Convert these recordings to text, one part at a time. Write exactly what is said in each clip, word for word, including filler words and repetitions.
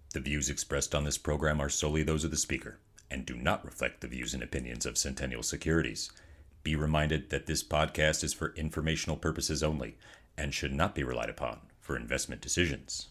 The views expressed on this program are solely those of the speaker and do not reflect the views and opinions of Centennial Securities. Be reminded that this podcast is for informational purposes only and should not be relied upon for investment decisions.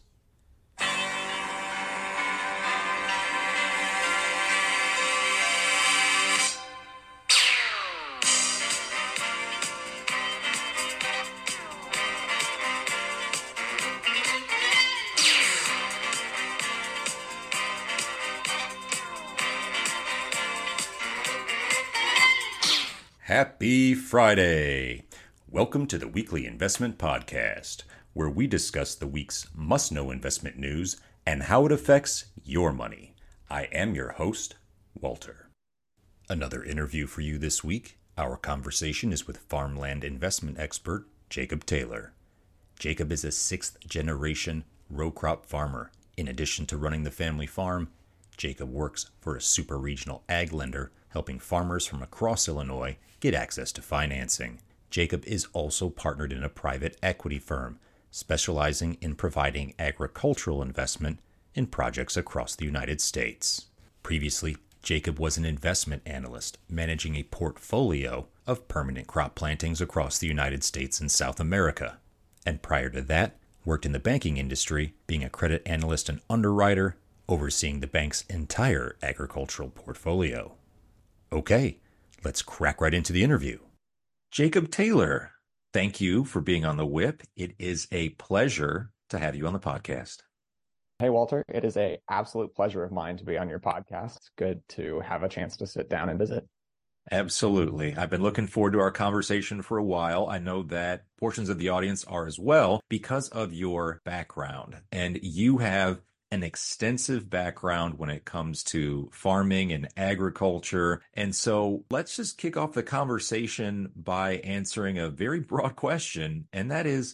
Happy Friday! Welcome to the Weekly Investment Podcast, where we discuss the week's must-know investment news and how it affects your money. I am your host, Walter. Another interview for you this week. Our conversation is with farmland investment expert Jacob Taylor. Jacob is a sixth-generation row crop farmer. In addition to running the family farm, Jacob works for a super-regional ag lender, helping farmers from across Illinois get access to financing. Jacob is also partnered in a private equity firm, specializing in providing agricultural investment in projects across the United States. Previously, Jacob was an investment analyst, managing a portfolio of permanent crop plantings across the United States and South America. And prior to that, worked in the banking industry, being a credit analyst and underwriter, overseeing the bank's entire agricultural portfolio. Okay, let's crack right into the interview. Jacob Taylor, thank you for being on the Whip. It is a pleasure to have you on the podcast. Hey, Walter, it is an absolute pleasure of mine to be on your podcast. Good to have a chance to sit down and visit. Absolutely. I've been looking forward to our conversation for a while. I know that portions of the audience are as well because of your background. And you have an extensive background when it comes to farming and agriculture. And so let's just kick off the conversation by answering a very broad question, and that is,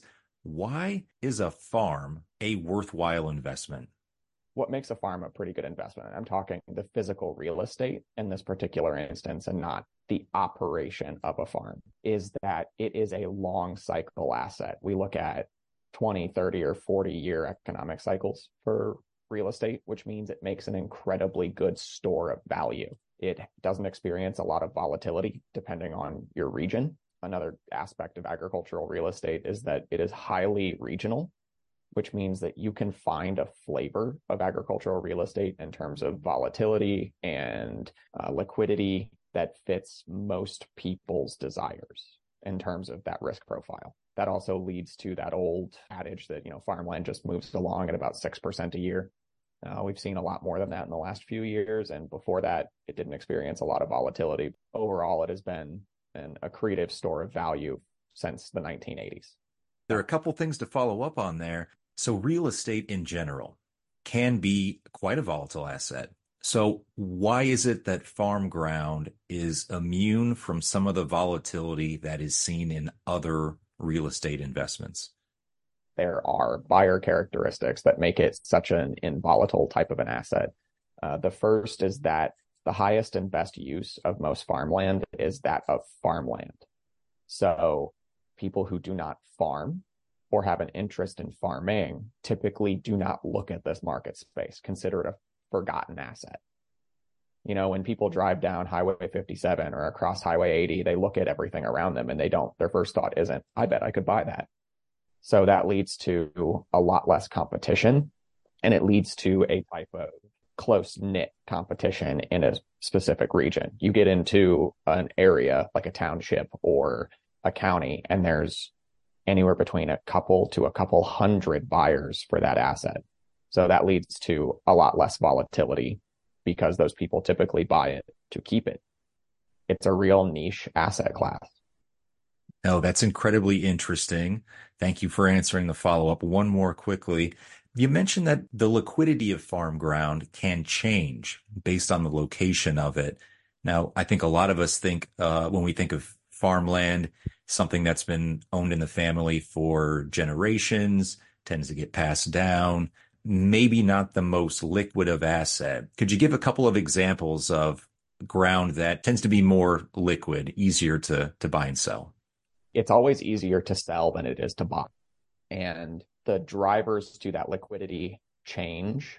why is a farm a worthwhile investment? What makes a farm a pretty good investment? I'm talking the physical real estate in this particular instance and not the operation of a farm, is that it is a long cycle asset. We look at twenty, thirty, or forty year economic cycles for real estate, which means it makes an incredibly good store of value. It doesn't experience a lot of volatility depending on your region. Another aspect of agricultural real estate is that it is highly regional, which means that you can find a flavor of agricultural real estate in terms of volatility and uh, liquidity that fits most people's desires in terms of that risk profile. That also leads to that old adage that, you know, farmland just moves along at about six percent a year. Uh, we've seen a lot more than that in the last few years. And before that, it didn't experience a lot of volatility. Overall, it has been an accretive store of value since the nineteen eighties. There are a couple things to follow up on there. So real estate in general can be quite a volatile asset. So why is it that farm ground is immune from some of the volatility that is seen in other real estate investments? There are buyer characteristics that make it such an involatile type of an asset. Uh, the first is that the highest and best use of most farmland is that of farmland. So people who do not farm or have an interest in farming typically do not look at this market space, consider it a forgotten asset. You know, when people drive down Highway fifty-seven or across Highway eighty, they look at everything around them and they don't, their first thought isn't, I bet I could buy that. So that leads to a lot less competition, and it leads to a type of close-knit competition in a specific region. You get into an area like a township or a county, and there's anywhere between a couple to a couple hundred buyers for that asset. So that leads to a lot less volatility because those people typically buy it to keep it. It's a real niche asset class. Oh, that's incredibly interesting. Thank you for answering the follow-up. One more quickly. You mentioned that the liquidity of farm ground can change based on the location of it. Now, I think a lot of us think uh, when we think of farmland, something that's been owned in the family for generations, tends to get passed down, maybe not the most liquid of asset. Could you give a couple of examples of ground that tends to be more liquid, easier to, to buy and sell? It's always easier to sell than it is to buy. And the drivers to that liquidity change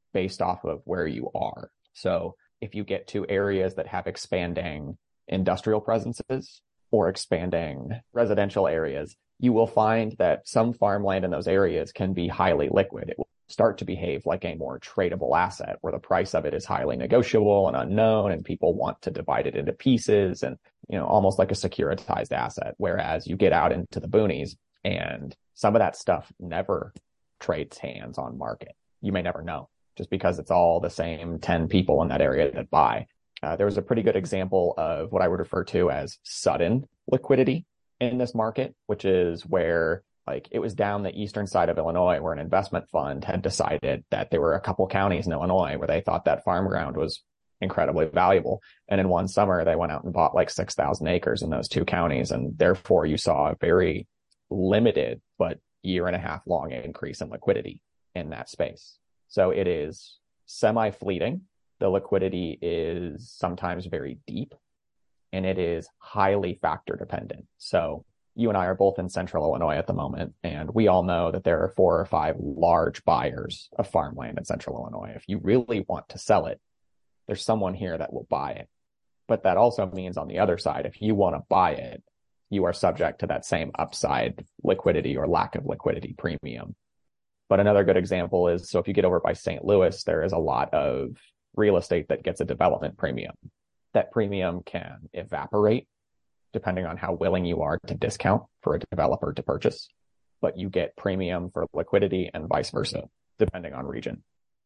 based off of where you are. So if you get to areas that have expanding industrial presences or expanding residential areas, you will find that some farmland in those areas can be highly liquid. It will start to behave like a more tradable asset where the price of it is highly negotiable and unknown, and people want to divide it into pieces and, you know, almost like a securitized asset. Whereas you get out into the boonies and some of that stuff never trades hands on market. You may never know just because it's all the same ten people in that area that buy. Uh, there was a pretty good example of what I would refer to as sudden liquidity in this market, which is where like it was down the eastern side of Illinois where an investment fund had decided that there were a couple counties in Illinois where they thought that farm ground was incredibly valuable. And in one summer, they went out and bought like six thousand acres in those two counties. And therefore you saw a very limited, but year and a half long increase in liquidity in that space. So it is semi-fleeting. The liquidity is sometimes very deep, and it is highly factor dependent. So you and I are both in central Illinois at the moment, and we all know that there are four or five large buyers of farmland in central Illinois. If you really want to sell it, there's someone here that will buy it. But that also means on the other side, if you want to buy it, you are subject to that same upside liquidity or lack of liquidity premium. But another good example is, so if you get over by Saint Louis, there is a lot of real estate that gets a development premium. That premium can evaporate depending on how willing you are to discount for a developer to purchase, but you get premium for liquidity and vice versa, depending on region.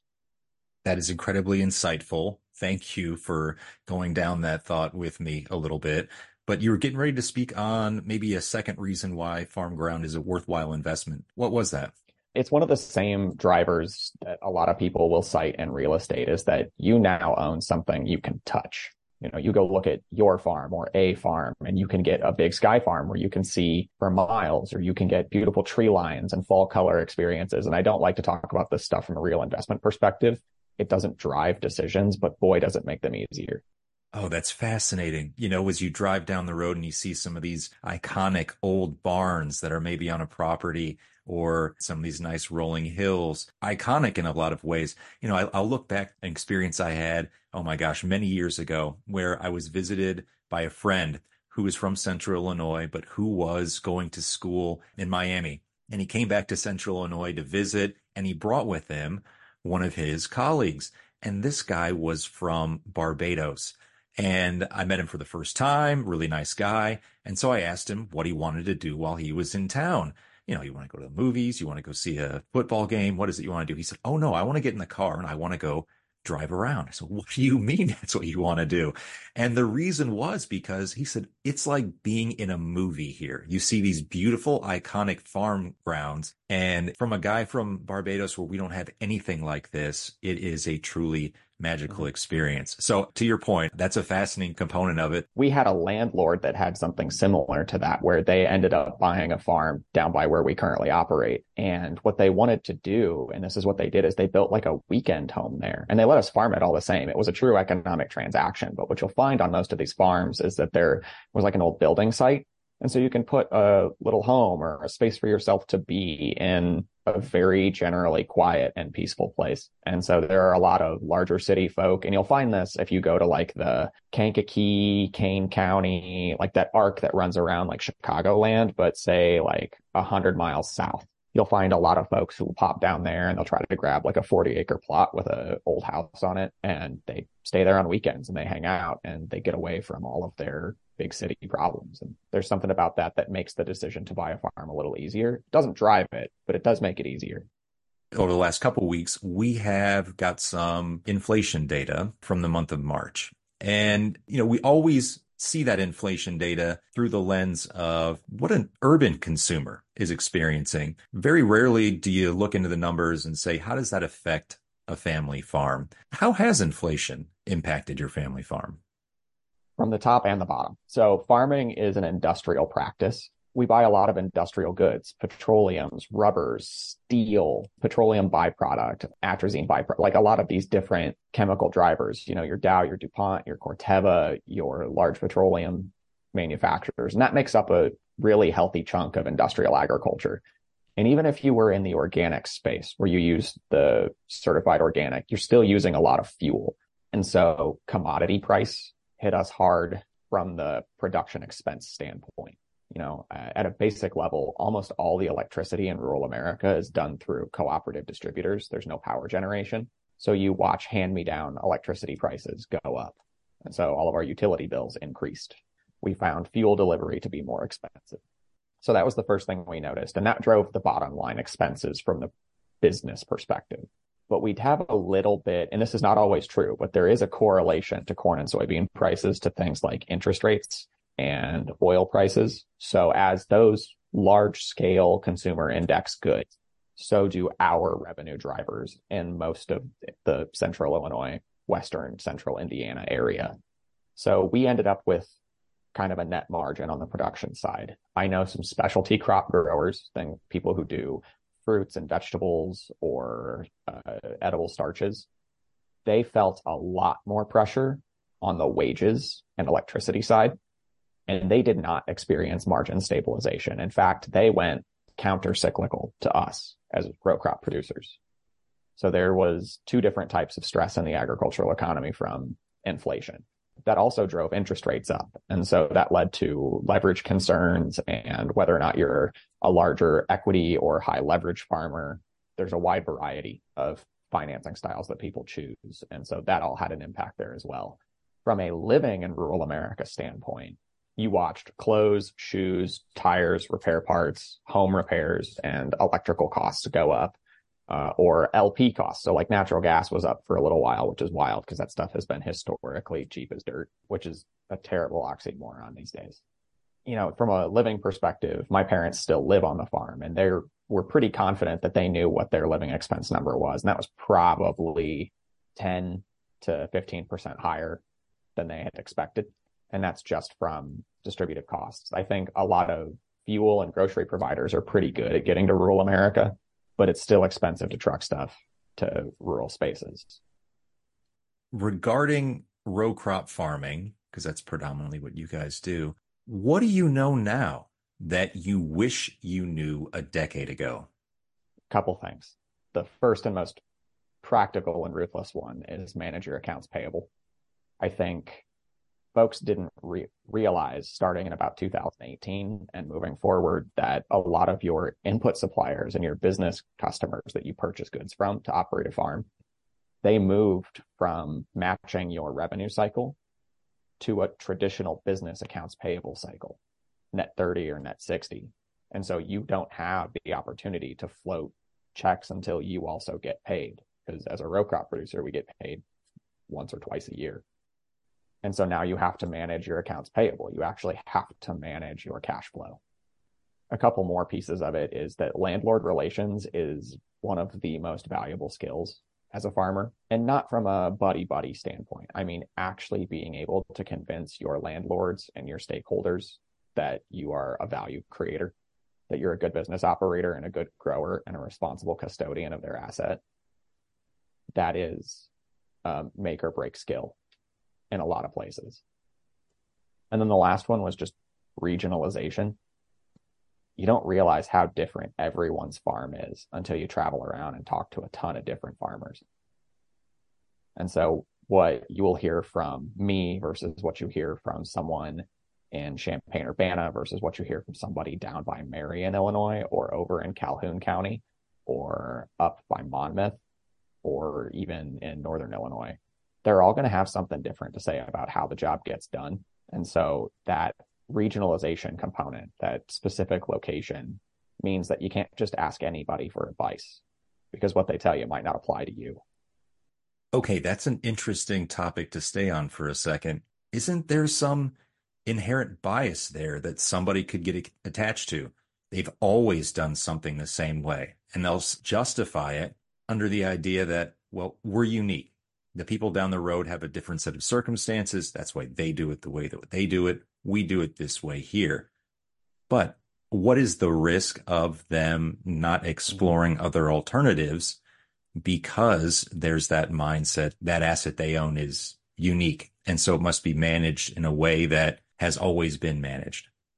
That is incredibly insightful. Thank you for going down that thought with me a little bit. But you were getting ready to speak on maybe a second reason why farm ground is a worthwhile investment. What was that? It's one of the same drivers that a lot of people will cite in real estate, is that you now own something you can touch. You know, you go look at your farm or a farm and you can get a big sky farm where you can see for miles, or you can get beautiful tree lines and fall color experiences. And I don't like to talk about this stuff from a real investment perspective. It doesn't drive decisions, but boy, does it make them easier. Oh, that's fascinating. You know, as you drive down the road and you see some of these iconic old barns that are maybe on a property, or some of these nice rolling hills, iconic in a lot of ways. You know, I, I'll look back an experience I had, oh my gosh, many years ago, where I was visited by a friend who was from Central Illinois, but who was going to school in Miami. And he came back to Central Illinois to visit, and he brought with him one of his colleagues. And this guy was from Barbados. And I met him for the first time, really nice guy. And so I asked him what he wanted to do while he was in town. You know, you want to go to the movies, you want to go see a football game. What is it you want to do? He said, oh no, I want to get in the car and I want to go drive around. I said, what do you mean that's what you want to do? And the reason was because he said, it's like being in a movie here. You see these beautiful, iconic farm grounds. And from a guy from Barbados where we don't have anything like this, it is a truly magical experience. So to your point, that's a fascinating component of it. We had a landlord that had something similar to that, where they ended up buying a farm down by where we currently operate. And what they wanted to do, and this is what they did, is they built like a weekend home there, and they let us farm it all the same. It was a true economic transaction. But what you'll find on most of these farms is that there was like an old building site. And so you can put a little home or a space for yourself to be in a very generally quiet and peaceful place. And so there are a lot of larger city folk, and you'll find this if you go to like the Kankakee, Kane County, like that arc that runs around like Chicagoland, but say like a hundred miles south. You'll find a lot of folks who will pop down there and they'll try to grab like a forty acre plot with an old house on it. And they stay there on weekends and they hang out and they get away from all of their big city problems. And there's something about that that makes the decision to buy a farm a little easier. It doesn't drive it, but it does make it easier. Over the last couple of weeks, we have got some inflation data from the month of March. And, you know, we always see that inflation data through the lens of what an urban consumer is experiencing. Very rarely do you look into the numbers and say, how does that affect a family farm? How has inflation impacted your family farm? From the top and the bottom. So farming is an industrial practice. We buy a lot of industrial goods, petroleums, rubbers, steel, petroleum byproduct, atrazine byproduct, like a lot of these different chemical drivers, you know, your Dow, your DuPont, your Corteva, your large petroleum manufacturers. And that makes up a really healthy chunk of industrial agriculture. And even if you were in the organic space where you use the certified organic, you're still using a lot of fuel. And so commodity price hit us hard from the production expense standpoint. You know, at a basic level, almost all the electricity in rural America is done through cooperative distributors. There's no power generation. So you watch hand-me-down electricity prices go up. And so all of our utility bills increased. We found fuel delivery to be more expensive. So that was the first thing we noticed. And that drove the bottom line expenses from the business perspective. But we'd have a little bit, and this is not always true, but there is a correlation to corn and soybean prices to things like interest rates and oil prices. So as those large scale consumer index goods, so do our revenue drivers in most of the central Illinois, western central Indiana area. So we ended up with kind of a net margin on the production side. I know some specialty crop growers, then people who do fruits and vegetables or uh, edible starches, they felt a lot more pressure on the wages and electricity side, and they did not experience margin stabilization. In fact, they went counter-cyclical to us as row crop producers. So there was two different types of stress in the agricultural economy from inflation. That also drove interest rates up. And so that led to leverage concerns and whether or not you're a larger equity or high leverage farmer. There's a wide variety of financing styles that people choose. And so that all had an impact there as well. From a living in rural America standpoint, you watched clothes, shoes, tires, repair parts, home repairs, and electrical costs go up. Uh, or L P costs. So like natural gas was up for a little while, which is wild because that stuff has been historically cheap as dirt, which is a terrible oxymoron these days. You know, from a living perspective, my parents still live on the farm and they were pretty confident that they knew what their living expense number was. And that was probably ten to fifteen percent higher than they had expected. And that's just from distributive costs. I think a lot of fuel and grocery providers are pretty good at getting to rural America, but it's still expensive to truck stuff to rural spaces. Regarding row crop farming, because that's predominantly what you guys do, what do you know now that you wish you knew a decade ago? Couple things. The first and most practical and ruthless one is manage your accounts payable. I think folks didn't re- realize starting in about two thousand eighteen and moving forward that a lot of your input suppliers and your business customers that you purchase goods from to operate a farm, they moved from matching your revenue cycle to a traditional business accounts payable cycle, net thirty or net sixty. And so you don't have the opportunity to float checks until you also get paid, because as a row crop producer, we get paid once or twice a year. And so now you have to manage your accounts payable. You actually have to manage your cash flow. A couple more pieces of it is that landlord relations is one of the most valuable skills as a farmer, and not from a buddy-buddy standpoint. I mean, actually being able to convince your landlords and your stakeholders that you are a value creator, that you're a good business operator and a good grower and a responsible custodian of their asset. That is a make or break skill in a lot of places. And then the last one was just regionalization. You don't realize how different everyone's farm is until you travel around and talk to a ton of different farmers. And so what you will hear from me versus what you hear from someone in Champaign-Urbana versus what you hear from somebody down by Marion, Illinois, or over in Calhoun County, or up by Monmouth, or even in Northern Illinois, they're all going to have something different to say about how the job gets done. And so that regionalization component, that specific location, means that you can't just ask anybody for advice, because what they tell you might not apply to you. Okay, that's an interesting topic to stay on for a second. Isn't there some inherent bias there that somebody could get attached to? They've always done something the same way, and they'll justify it under the idea that, well, we're unique. The people down the road have a different set of circumstances. That's why they do it the way that they do it. We do it this way here. But what is the risk of them not exploring other alternatives because there's that mindset, that asset they own is unique, and so it must be managed in a way that has always been managed?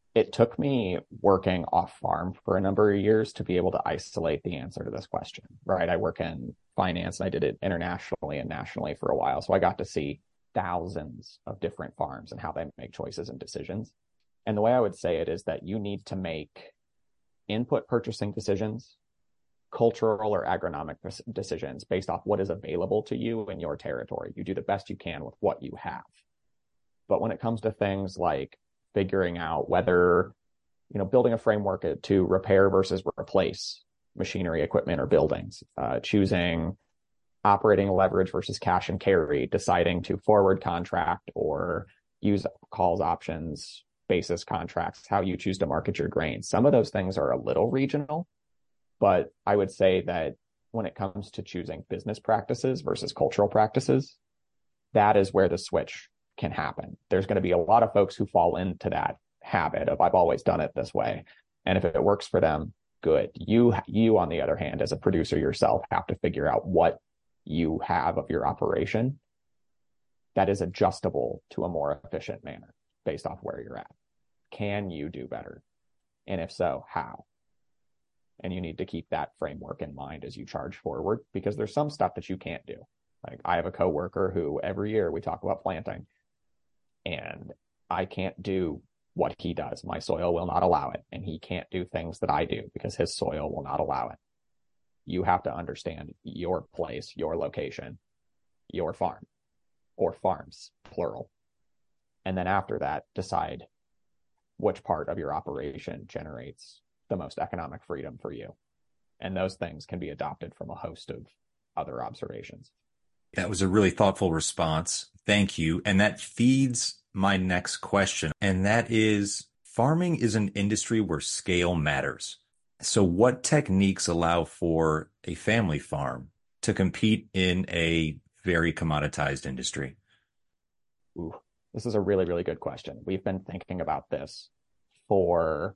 It took me working off farm for a number of years to be able to isolate the answer to this question, right? I work in finance and I did it internationally and nationally for a while. So I got to see thousands of different farms and how they make choices and decisions. And the way I would say it is that you need to make input purchasing decisions, cultural or agronomic decisions based off what is available to you in your territory. You do the best you can with what you have. But when it comes to things like figuring out whether, you know, building a framework to repair versus replace machinery, equipment, or buildings, uh, choosing operating leverage versus cash and carry, deciding to forward contract or use calls options, basis contracts, how you choose to market your grain. Some of those things are a little regional, but I would say that when it comes to choosing business practices versus cultural practices, that is where the switch can happen. There's going to be a lot of folks who fall into that habit of I've always done it this way. And if it works for them, good. You, you, on the other hand, as a producer yourself, have to figure out what you have of your operation that is adjustable to a more efficient manner based off where you're at. Can you do better? And if so, how? And you need to keep that framework in mind as you charge forward, because there's some stuff that you can't do. Like I have a coworker who every year we talk about planting, and I can't do what he does. My soil will not allow it, and he can't do things that I do because his soil will not allow it. You have to understand your place, your location, your farm, or farms, plural. And then after that, decide which part of your operation generates the most economic freedom for you. And those things can be adopted from a host of other observations. That was a really thoughtful response. Thank you. And that feeds my next question. And that is, farming is an industry where scale matters. So what techniques allow for a family farm to compete in a very commoditized industry? Ooh, this is a really, really good question. We've been thinking about this for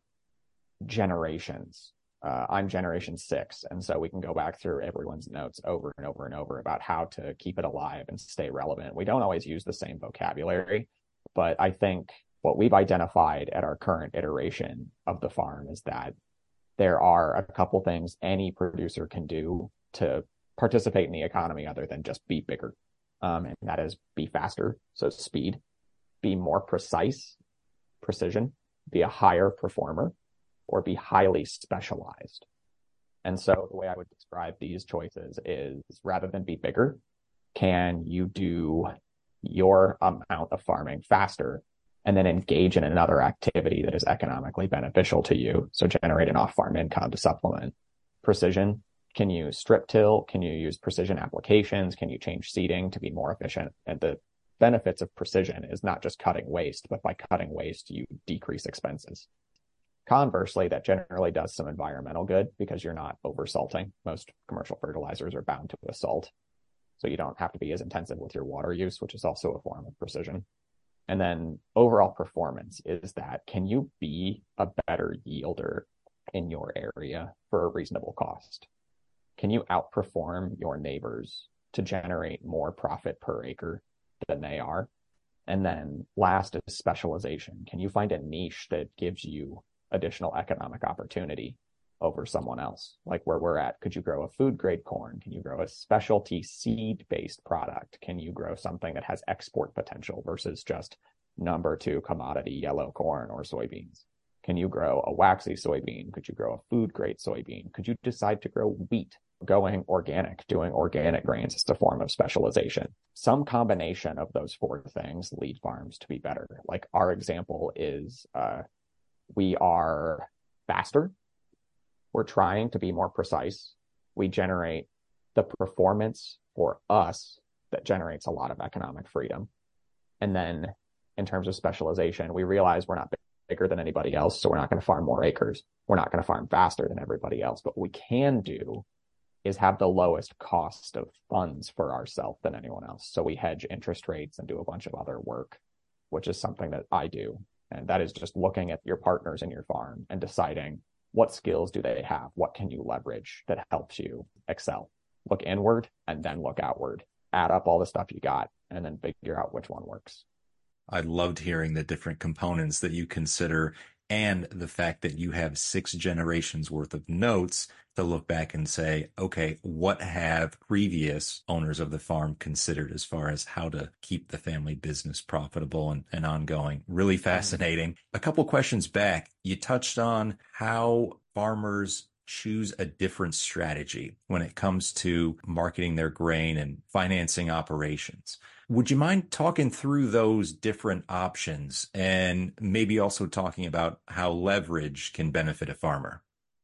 generations. Uh, I'm generation six, and so we can go back through everyone's notes over and over and over about how to keep it alive and stay relevant. We don't always use the same vocabulary, but I think what we've identified at our current iteration of the farm is that there are a couple things any producer can do to participate in the economy other than just be bigger. Um, and that is be faster, so speed, be more precise, precision, be a higher performer, or be highly specialized. And so the way I would describe these choices is rather than be bigger, can you do your amount of farming faster and then engage in another activity that is economically beneficial to you? So generate an off-farm income to supplement. Precision, can you strip till? Can you use precision applications? Can you change seeding to be more efficient? And the benefits of precision is not just cutting waste, but by cutting waste, you decrease expenses. Conversely, that generally does some environmental good because you're not oversalting. Most commercial fertilizers are bound to a salt, so you don't have to be as intensive with your water use, which is also a form of precision. And then overall performance is that, can you be a better yielder in your area for a reasonable cost? Can you outperform your neighbors to generate more profit per acre than they are? And then last is specialization. Can you find a niche that gives you additional economic opportunity over someone else? Like where we're at, could you grow a food grade corn? Can you grow a specialty seed based product? Can you grow something that has export potential versus just number two commodity yellow corn or soybeans? Can you grow a waxy soybean? Could you grow a food grade soybean? Could you decide to grow wheat? Going organic, doing organic grains is a form of specialization. Some combination of those four things lead farms to be better. Like our example is uh, we are faster. We're trying to be more precise. We generate the performance for us that generates a lot of economic freedom. And then in terms of specialization, we realize we're not bigger than anybody else, so we're not going to farm more acres. We're not going to farm faster than everybody else. But what we can do is have the lowest cost of funds for ourselves than anyone else. So we hedge interest rates and do a bunch of other work, which is something that I do. And that is just looking at your partners in your farm and deciding what skills do they have? What can you leverage that helps you excel? Look inward and then look outward. Add up all the stuff you got and then figure out which one works. I loved hearing the different components that you consider and the fact that you have six generations worth of notes to look back and say, okay, what have previous owners of the farm considered as far as how to keep the family business profitable and, and ongoing? Really fascinating. A couple questions back, you touched on how farmers choose a different strategy when it comes to marketing their grain and financing operations. Would you mind talking through those different options and maybe also talking about how leverage can benefit a farmer?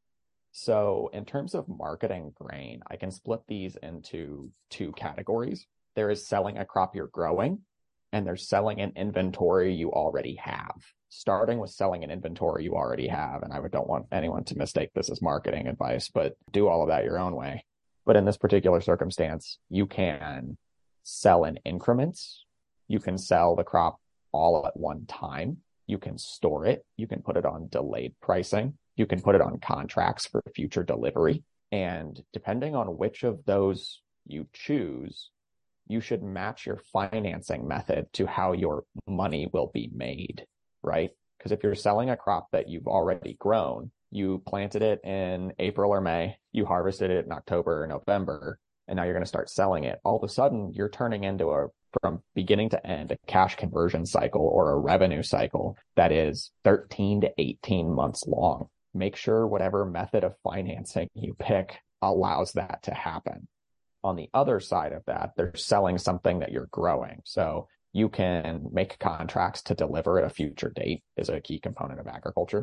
So in terms of marketing grain, I can split these into two categories. There is selling a crop you're growing, and there's selling an inventory you already have. Starting with selling an inventory you already have, and I don't want anyone to mistake this as marketing advice, but do all of that your own way. But in this particular circumstance, you can sell in increments. You can sell the crop all at one time. You can store it. You can put it on delayed pricing. You can put it on contracts for future delivery. And depending on which of those you choose, you should match your financing method to how your money will be made, right? Because if you're selling a crop that you've already grown, you planted it in April or May, you harvested it in October or November, and now you're going to start selling it. All of a sudden, you're turning into a, from beginning to end, a cash conversion cycle or a revenue cycle that is thirteen to eighteen months long. Make sure whatever method of financing you pick allows that to happen. On the other side of that, they're selling something that you're growing. So you can make contracts to deliver at a future date is a key component of agriculture.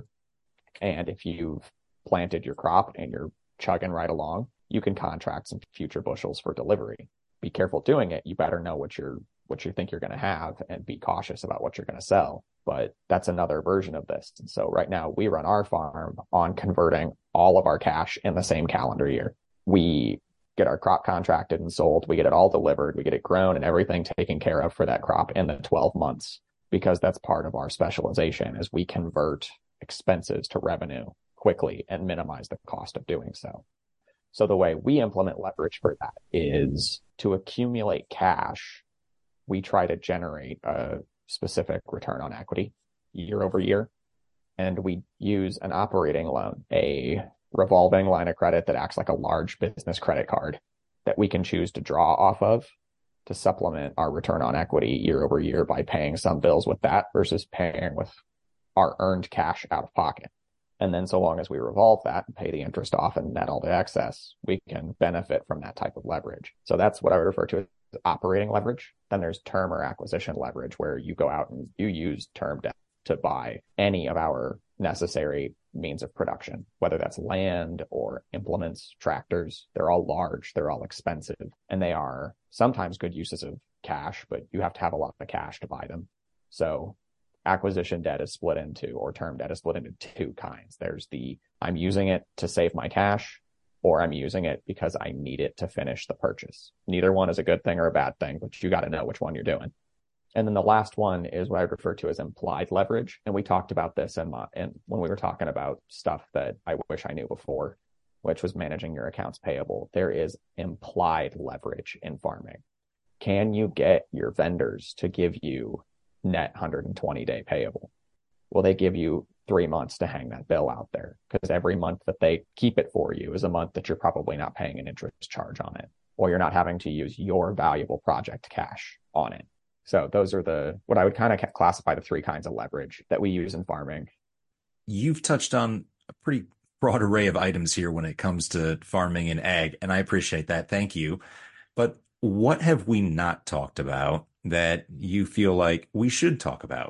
And if you've planted your crop and you're chugging right along, you can contract some future bushels for delivery. Be careful doing it. You better know what you're what you think you're going to have and be cautious about what you're going to sell. But that's another version of this. And so right now we run our farm on converting all of our cash in the same calendar year. We get our crop contracted and sold. We get it all delivered. We get it grown and everything taken care of for that crop in the twelve months, because that's part of our specialization is we convert expenses to revenue quickly and minimize the cost of doing so. So the way we implement leverage for that is to accumulate cash. We try to generate a specific return on equity year over year. And we use an operating loan, a revolving line of credit that acts like a large business credit card that we can choose to draw off of to supplement our return on equity year over year by paying some bills with that versus paying with our earned cash out of pocket. And then so long as we revolve that and pay the interest off and net all the excess, we can benefit from that type of leverage. So that's what I would refer to as operating leverage. Then there's term or acquisition leverage, where you go out and you use term debt to buy any of our necessary means of production, whether that's land or implements, tractors. They're all large, they're all expensive, and they are sometimes good uses of cash, but you have to have a lot of cash to buy them. So acquisition debt is split into, or term debt is split into two kinds. There's the, I'm using it to save my cash, or I'm using it because I need it to finish the purchase. Neither one is a good thing or a bad thing, but you got to know which one you're doing. And then the last one is what I refer to as implied leverage. And we talked about this in, my, in when we were talking about stuff that I wish I knew before, which was managing your accounts payable. There is implied leverage in farming. Can you get your vendors to give you net one hundred twenty day payable? Well, they give you three months to hang that bill out there, because every month that they keep it for you is a month that you're probably not paying an interest charge on it, or you're not having to use your valuable project cash on it. So those are the, what I would kind of classify the three kinds of leverage that we use in farming. You've touched on a pretty broad array of items here when it comes to farming and ag, and I appreciate that. Thank you. But what have we not talked about that you feel like we should talk about?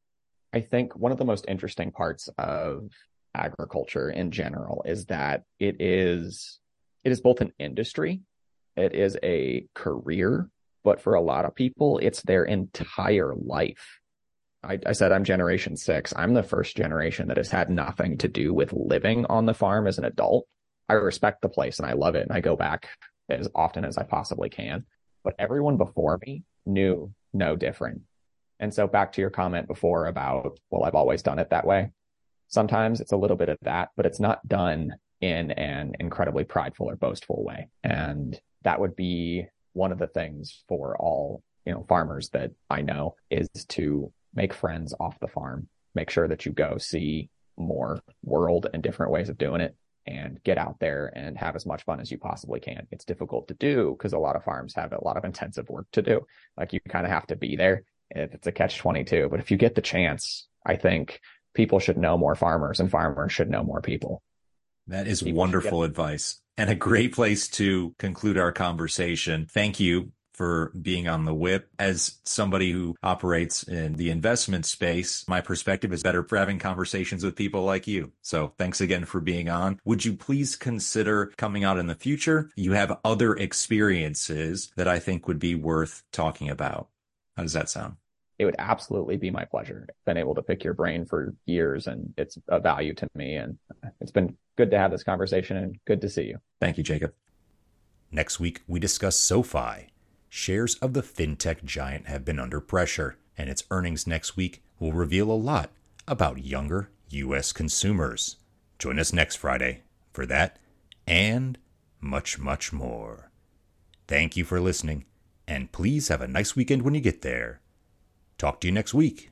I think one of the most interesting parts of agriculture in general is that it is it is both an industry, it is a career, but for a lot of people, it's their entire life. I, I said I'm generation six. I'm the first generation that has had nothing to do with living on the farm as an adult. I respect the place and I love it, and I go back as often as I possibly can. But everyone before me knew no different. And so back to your comment before about, well, I've always done it that way. Sometimes it's a little bit of that, but it's not done in an incredibly prideful or boastful way. And that would be one of the things for all, you know, farmers that I know, is to make friends off the farm. make sure that you go see more world and different ways of doing it and get out there and have as much fun as you possibly can. It's difficult to do because a lot of farms have a lot of intensive work to do. Like, you kind of have to be there. It's a catch twenty-two. But if you get the chance, I think people should know more farmers and farmers should know more people. That is People wonderful advice and a great place to conclude our conversation. Thank you for being on the whip. As somebody who operates in the investment space, my perspective is better for having conversations with people like you. So thanks again for being on. Would you please consider coming out in the future? You have other experiences that I think would be worth talking about. How does that sound? It would absolutely be my pleasure. I've been able to pick your brain for years, and it's a value to me. And it's been good to have this conversation and good to see you. Thank you, Jacob. Next week, we discuss SoFi. Shares of the fintech giant have been under pressure, and its earnings next week will reveal a lot about younger U S consumers. Join us next Friday for that and much, much more. Thank you for listening, and please have a nice weekend when you get there. Talk to you next week.